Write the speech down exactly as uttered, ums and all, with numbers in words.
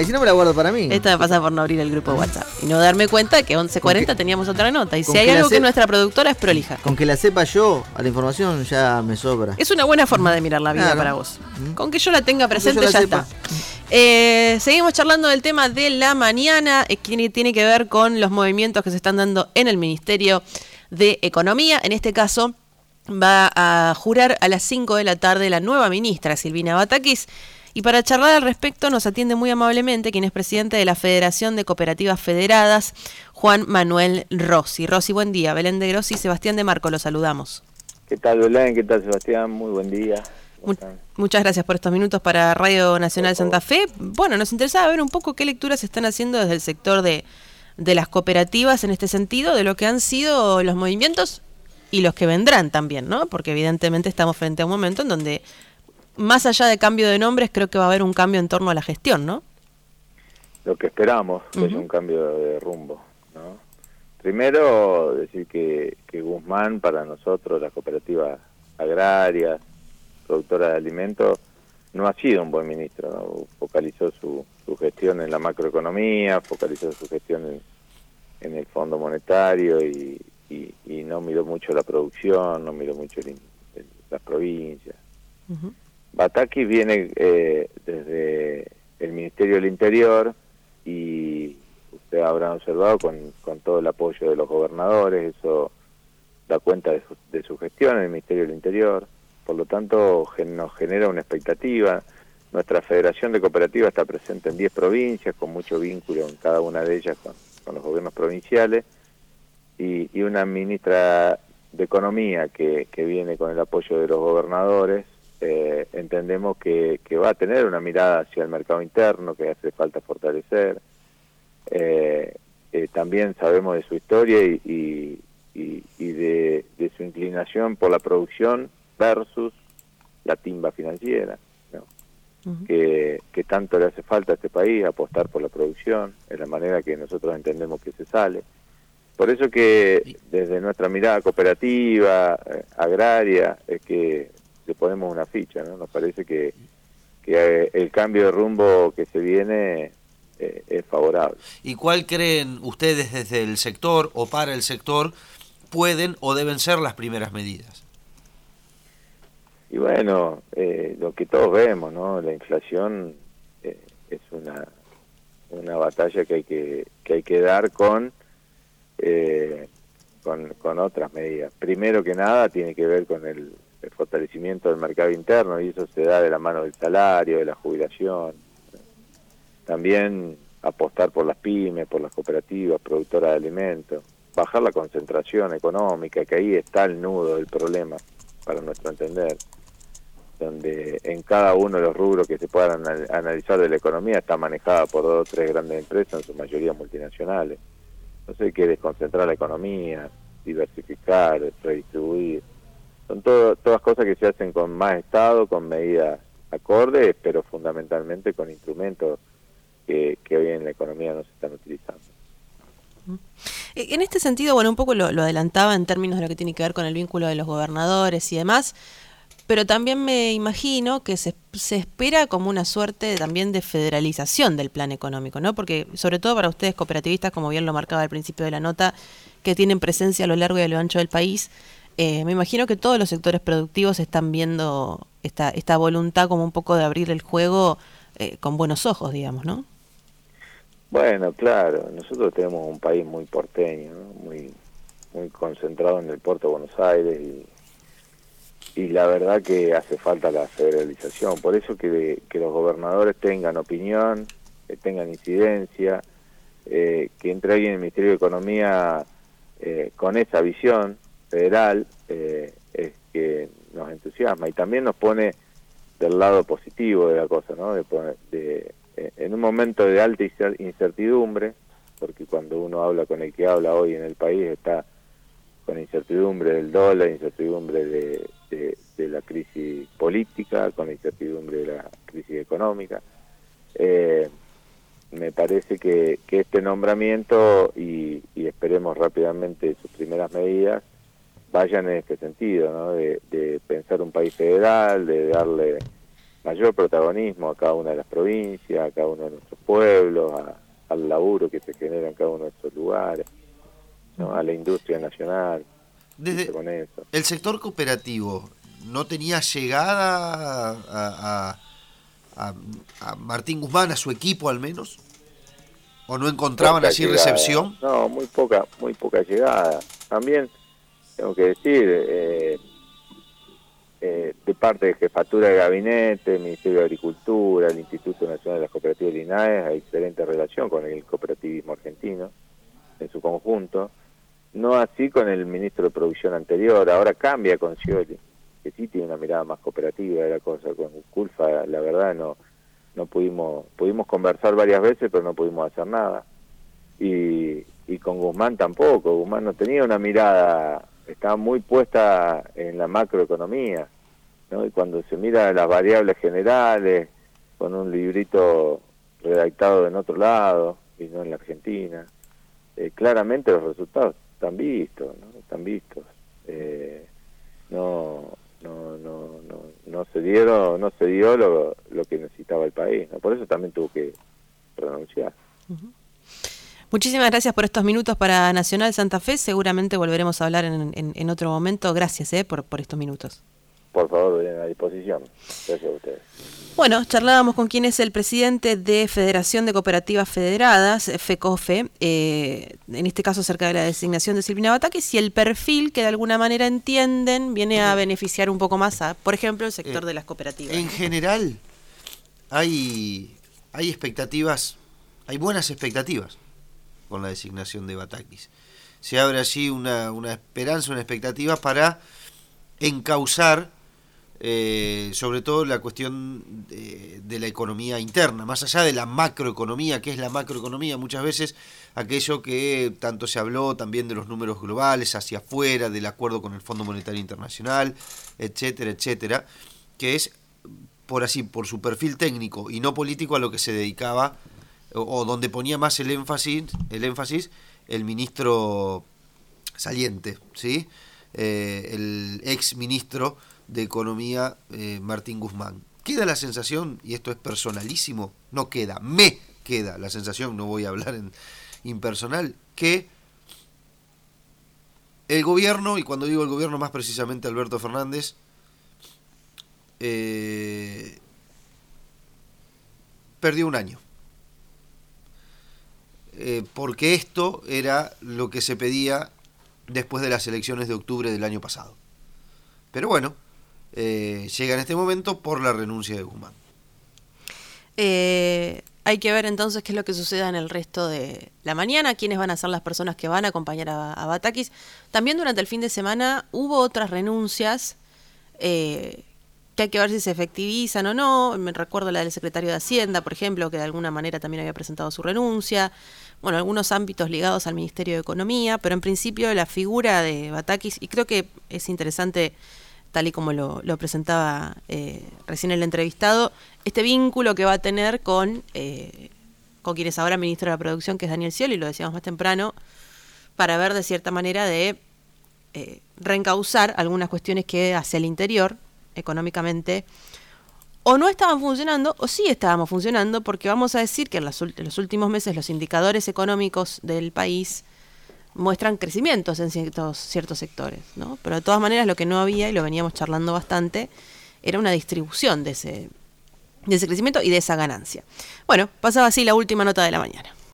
si no me la guardo para mí. Esta me pasa por no abrir el grupo de WhatsApp y no darme cuenta que once cuarenta teníamos otra nota. Y si hay algo que nuestra productora es prolija. Con que la sepa yo, a la información ya me sobra. Es una buena forma de mirar la vida claro. para vos. Con que yo la tenga presente la ya sepa. está. Eh, seguimos charlando del tema de la mañana, eh, que tiene que ver con los movimientos que se están dando en el Ministerio de Economía. En este caso va a jurar a las cinco de la tarde la nueva ministra Silvina Batakis. Y para charlar al respecto nos atiende muy amablemente quien es presidente de la Federación de Cooperativas Federadas, Juan Manuel Rossi. Rossi, buen día. Belén de Grossi, Sebastián de Marco, los saludamos. ¿Qué tal, Belén? ¿Qué tal, Sebastián? Muy buen día. Muchas gracias por estos minutos para Radio Nacional Santa Fe. Bueno, nos interesaba ver un poco qué lecturas se están haciendo desde el sector de, de las cooperativas en este sentido, de lo que han sido los movimientos y los que vendrán también, ¿no? Porque evidentemente estamos frente a un momento en donde, más allá de cambio de nombres, creo que va a haber un cambio en torno a la gestión, ¿no? Lo que esperamos uh-huh. es un cambio de rumbo, ¿no? Primero, decir que, que Guzmán, para nosotros, las cooperativas agrarias, productora de alimentos, no ha sido un buen ministro, ¿no? Focalizó su, su gestión en la macroeconomía, focalizó su gestión en, en el Fondo Monetario y, y, y no miró mucho la producción, no miró mucho el, el, las provincias. Uh-huh. Batakis viene eh, desde el Ministerio del Interior y ustedes habrán observado con, con todo el apoyo de los gobernadores, eso da cuenta de su, de su gestión en el Ministerio del Interior. Por lo tanto, gen, nos genera una expectativa. Nuestra Federación de Cooperativas está presente en diez provincias, con mucho vínculo en cada una de ellas con, con los gobiernos provinciales, y, y una ministra de Economía que, que viene con el apoyo de los gobernadores. Eh, entendemos que, que va a tener una mirada hacia el mercado interno, que hace falta fortalecer. Eh, eh, también sabemos de su historia y, y, y, y de, de su inclinación por la producción versus la timba financiera, ¿no? Uh-huh. que, que tanto le hace falta a este país, apostar por la producción, es la manera que nosotros entendemos que se sale. Por eso que desde nuestra mirada cooperativa, eh, agraria, es que le ponemos una ficha, ¿no? Nos parece que, que eh, el cambio de rumbo que se viene eh, es favorable. ¿Y cuál creen ustedes desde el sector o para el sector pueden o deben ser las primeras medidas? Y bueno, eh, lo que todos vemos, ¿no? La inflación eh, es una una batalla que hay que que hay que dar con eh, con, con otras medidas. Primero que nada tiene que ver con el, el fortalecimiento del mercado interno, y eso se da de la mano del salario, de la jubilación. También apostar por las pymes, por las cooperativas, productoras de alimentos, bajar la concentración económica, que ahí está el nudo del problema, para nuestro entender, donde en cada uno de los rubros que se puedan analizar de la economía está manejada por dos o tres grandes empresas, en su mayoría multinacionales. Entonces hay que desconcentrar la economía, diversificar, redistribuir. Son todo, todas cosas que se hacen con más Estado, con medidas acordes, pero fundamentalmente con instrumentos que, que hoy en la economía no se están utilizando. En este sentido, bueno, un poco lo, lo adelantaba en términos de lo que tiene que ver con el vínculo de los gobernadores y demás, pero también me imagino que se, se espera como una suerte también de federalización del plan económico, ¿no? Porque sobre todo para ustedes cooperativistas, como bien lo marcaba al principio de la nota, que tienen presencia a lo largo y a lo ancho del país, eh, me imagino que todos los sectores productivos están viendo esta, esta voluntad como un poco de abrir el juego eh, con buenos ojos, digamos, ¿no? Bueno, claro, nosotros tenemos un país muy porteño, ¿no? muy muy concentrado en el puerto de Buenos Aires, y y la verdad que hace falta la federalización. Por eso que, que los gobernadores tengan opinión, que tengan incidencia, eh, que entre alguien en el Ministerio de Economía eh, con esa visión federal, eh, es que nos entusiasma y también nos pone del lado positivo de la cosa, ¿no? De, poner, de en un momento de alta incertidumbre, porque cuando uno habla con el que habla hoy en el país está con incertidumbre del dólar, incertidumbre de, de, de la crisis política, con incertidumbre de la crisis económica. Eh, me parece que, que este nombramiento, y, y esperemos rápidamente sus primeras medidas, vayan en este sentido, ¿no? De, de pensar un país federal, de darle mayor protagonismo a cada una de las provincias, a cada uno de nuestros pueblos, a, al laburo que se genera en cada uno de estos lugares, ¿no? A la industria nacional. Desde con eso. El sector cooperativo no tenía llegada a, a, a, a Martín Guzmán, a su equipo al menos, o no encontraban Poca así llegada. recepción. No, muy poca, muy poca llegada. También tengo que decir, eh, eh, de parte de Jefatura de Gabinete, el Ministerio de Agricultura, el Instituto Nacional de las Cooperativas de Linares, hay excelente relación con el cooperativismo argentino en su conjunto. No así con el ministro de Producción anterior, ahora cambia con Scioli, que sí tiene una mirada más cooperativa de la cosa. Con Culfa, la verdad, no no pudimos pudimos conversar varias veces, pero no pudimos hacer nada. Y, y con Guzmán tampoco, Guzmán no tenía una mirada, estaba muy puesta en la macroeconomía, ¿no? Y cuando se mira las variables generales, con un librito redactado en otro lado, y no en la Argentina, eh, claramente los resultados están vistos, ¿no? Están vistos. Eh, no, no, no, no, no se dieron, no se dio lo, lo que necesitaba el país, ¿no? Por eso también tuvo que renunciar. Uh-huh. Muchísimas gracias por estos minutos para Nacional Santa Fe. Seguramente volveremos a hablar en, en, en otro momento. Gracias eh, por, por estos minutos. Por favor, a disposición. Gracias a ustedes. Bueno, charlábamos con quien es el presidente de Federación de Cooperativas Federadas, FECOFE, eh, en este caso acerca de la designación de Silvina Batakis y el perfil que de alguna manera entienden viene a beneficiar un poco más a, por ejemplo, el sector eh, de las cooperativas. En general, hay, hay expectativas, hay buenas expectativas con la designación de Batakis. Se abre allí una, una esperanza, una expectativa para encauzar Eh, sobre todo la cuestión de, de la economía interna, más allá de la macroeconomía. ¿Qué es la macroeconomía? Muchas veces aquello que tanto se habló también de los números globales hacia afuera, del acuerdo con el Fondo Monetario Internacional, etcétera, etcétera, que es por así, por su perfil técnico y no político a lo que se dedicaba o, o donde ponía más el énfasis, el énfasis el ministro saliente, ¿sí? Eh, el ex ministro de Economía, eh, Martín Guzmán. Queda la sensación, y esto es personalísimo, no queda, me queda la sensación, no voy a hablar en impersonal, que el gobierno, y cuando digo el gobierno más precisamente Alberto Fernández, eh, perdió un año. Eh, porque esto era lo que se pedía después de las elecciones de octubre del año pasado. Pero bueno, Eh, llega en este momento por la renuncia de Guzmán. Eh, hay que ver entonces qué es lo que suceda en el resto de la mañana, quiénes van a ser las personas que van a acompañar a, a Batakis. También durante el fin de semana hubo otras renuncias eh, que hay que ver si se efectivizan o no. Me recuerdo la del secretario de Hacienda, por ejemplo, que de alguna manera también había presentado su renuncia. Bueno, algunos ámbitos ligados al Ministerio de Economía, pero en principio la figura de Batakis, y creo que es interesante, tal y como lo, lo presentaba eh, recién el entrevistado, este vínculo que va a tener con, eh, con quien es ahora ministro de la Producción, que es Daniel Scioli, lo decíamos más temprano, para ver de cierta manera de eh, reencauzar algunas cuestiones que hacia el interior, económicamente, o no estaban funcionando, o sí estábamos funcionando, porque vamos a decir que en, las, en los últimos meses los indicadores económicos del país muestran crecimientos en ciertos, ciertos sectores, ¿no? Pero de todas maneras lo que no había, y lo veníamos charlando bastante, era una distribución de ese, de ese crecimiento y de esa ganancia. Bueno, pasaba así la última nota de la mañana.